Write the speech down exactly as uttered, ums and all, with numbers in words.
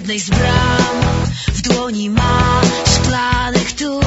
jednej z bram. W dłoni ma szklany, który